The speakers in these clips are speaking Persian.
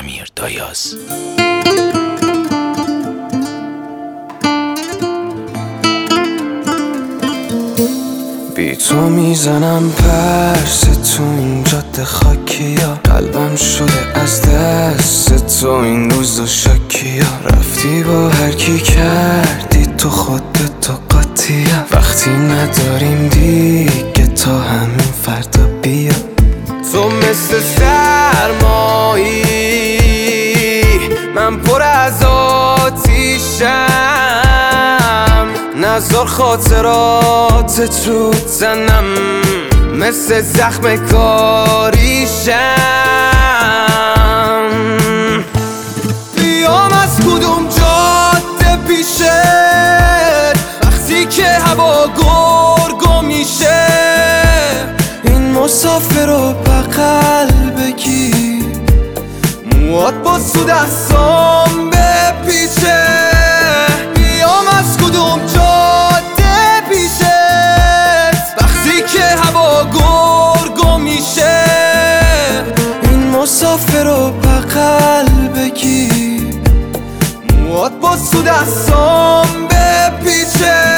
امیر دایاز. بی تو میزنم پرس تو این جاده خاکیا، قلبم شده از دست تو این روزا شکیا. رفتی با هر کی کردی تو خودتو قاطیا، وقتی نداریم دیگه تا همین فردا بیا. تو مثل سرمایی من پر از آتیشم، نذار خاطرات رو زنم مثل زخم کاریشم. بیام از کدوم جاده پیشت وقتی که هوا گرگو میشه، این مسافر رو بغل بگیر، موات با سو دستام بپیچه. بیام از کدوم جاده پیشت وقتی که هوا گرگو میشه، این مسافر رو بغل بگیر، موات با سو دستام بپیچه.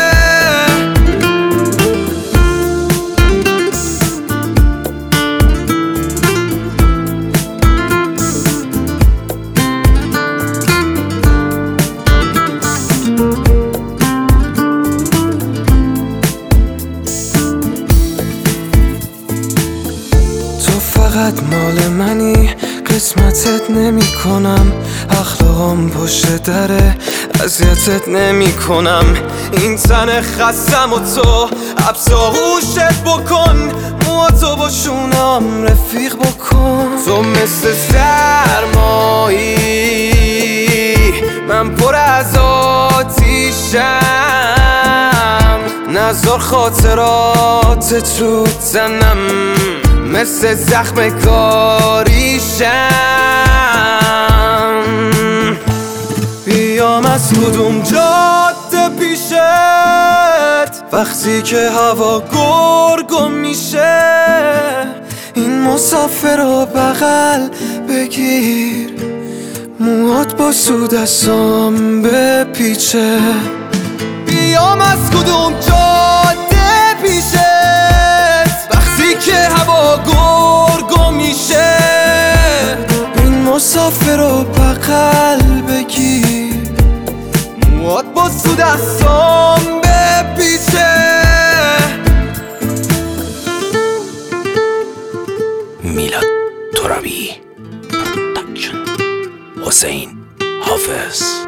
فقط مال منی، قسمتت نمی کنم، اخلاقم پشت دره اذیتت نمی کنم. این تن خستم و تو حبس آغوشت بکن، مواتو با شونم رفیق بکن. تو مثل سرمایی من پر از آتیشم، نذار خاطراتت رو زنم مثل زخم کاریشم. بیام از کدوم جاده پیشت وقتی که هوا گرگو میشه، این مسافر رو بغل بگیر، موهات با سو دستام بپیچه. بیام از کدوم جاده پیشت وقتی که هوا گرگو میشه، این مسافر رو بغل بگیر، موات با سو دستام بپیچه. میلاد ترابی پروداکشن، حسین حافظ.